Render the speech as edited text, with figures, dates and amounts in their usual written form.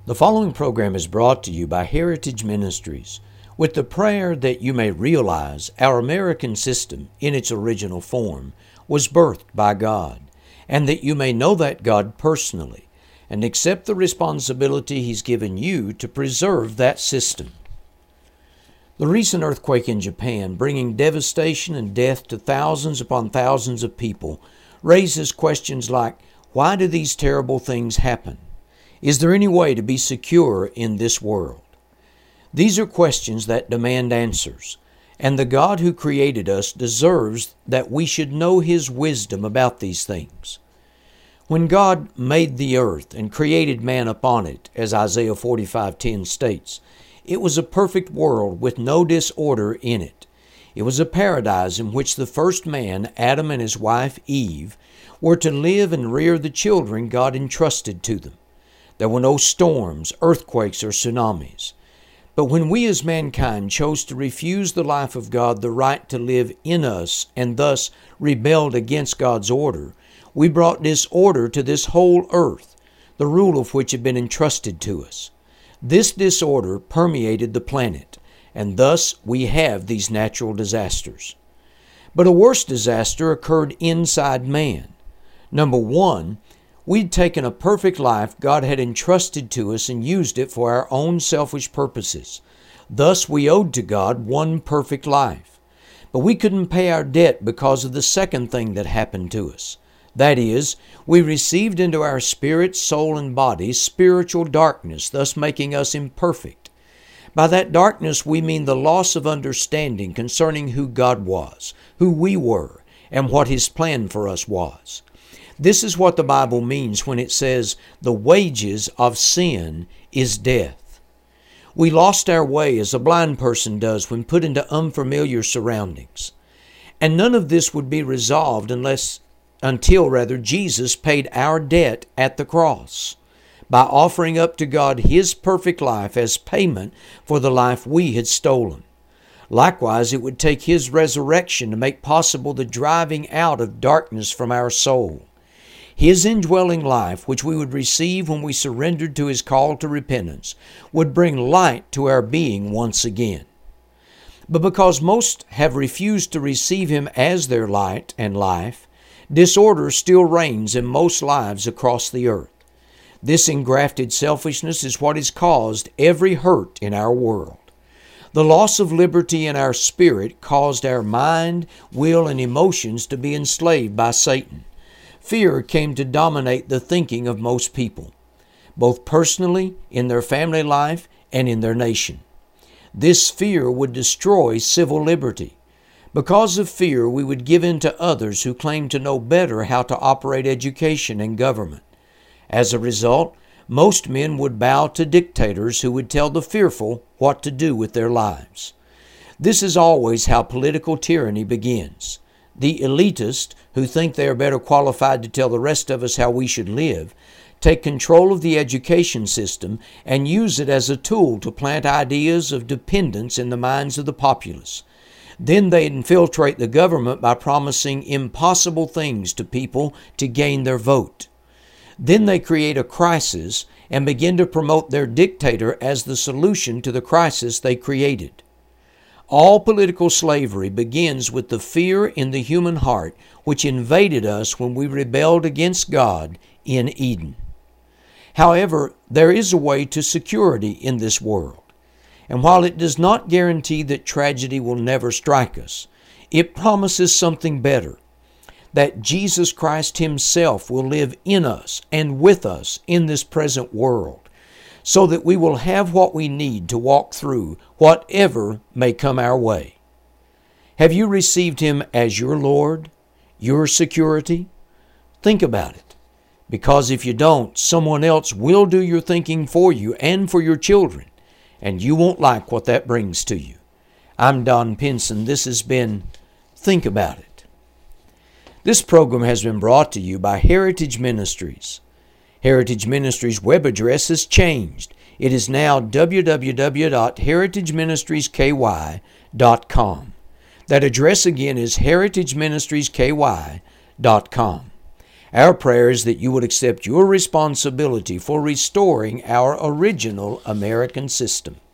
The following program is brought to you by Heritage Ministries with the prayer that you may realize our American system in its original form was birthed by God, and that you may know that God personally and accept the responsibility He's given you to preserve that system. The recent earthquake in Japan, bringing devastation and death to thousands upon thousands of people, raises questions like, why do these terrible things happen? Is there any way to be secure in this world? These are questions that demand answers, and the God who created us deserves that we should know His wisdom about these things. When God made the earth and created man upon it, as Isaiah 45:10 states, it was a perfect world with no disorder in it. It was a paradise in which the first man, Adam, and his wife, Eve, were to live and rear the children God entrusted to them. There were no storms, earthquakes, or tsunamis. But when we as mankind chose to refuse the life of God the right to live in us and thus rebelled against God's order, we brought disorder to this whole earth, the rule of which had been entrusted to us. This disorder permeated the planet, and thus we have these natural disasters. But a worse disaster occurred inside man. Number one, we'd taken a perfect life God had entrusted to us and used it for our own selfish purposes. Thus we owed to God one perfect life. But we couldn't pay our debt because of the second thing that happened to us. That is, we received into our spirit, soul, and body spiritual darkness, thus making us imperfect. By that darkness we mean the loss of understanding concerning who God was, who we were, and what His plan for us was. This is what the Bible means when it says, the wages of sin is death. We lost our way as a blind person does when put into unfamiliar surroundings. And none of this would be resolved until Jesus paid our debt at the cross by offering up to God His perfect life as payment for the life we had stolen. Likewise, it would take His resurrection to make possible the driving out of darkness from our soul. His indwelling life, which we would receive when we surrendered to His call to repentance, would bring light to our being once again. But because most have refused to receive Him as their light and life, disorder still reigns in most lives across the earth. This engrafted selfishness is what has caused every hurt in our world. The loss of liberty in our spirit caused our mind, will, and emotions to be enslaved by Satan. Fear came to dominate the thinking of most people, both personally, in their family life, and in their nation. This fear would destroy civil liberty. Because of fear, we would give in to others who claim to know better how to operate education and government. As a result, most men would bow to dictators who would tell the fearful what to do with their lives. This is always how political tyranny begins. The elitists, who think they are better qualified to tell the rest of us how we should live, take control of the education system and use it as a tool to plant ideas of dependence in the minds of the populace. Then they infiltrate the government by promising impossible things to people to gain their vote. Then they create a crisis and begin to promote their dictator as the solution to the crisis they created. All political slavery begins with the fear in the human heart which invaded us when we rebelled against God in Eden. However, there is a way to security in this world. And while it does not guarantee that tragedy will never strike us, it promises something better, that Jesus Christ Himself will live in us and with us in this present world, so that we will have what we need to walk through whatever may come our way. Have you received Him as your Lord, your security? Think about it, because if you don't, someone else will do your thinking for you and for your children, and you won't like what that brings to you. I'm Don Pinson. This has been Think About It. This program has been brought to you by Heritage Ministries. Heritage Ministries' web address has changed. It is now www.heritageministriesky.com. That address again is heritageministriesky.com. Our prayer is that you would accept your responsibility for restoring our original American system.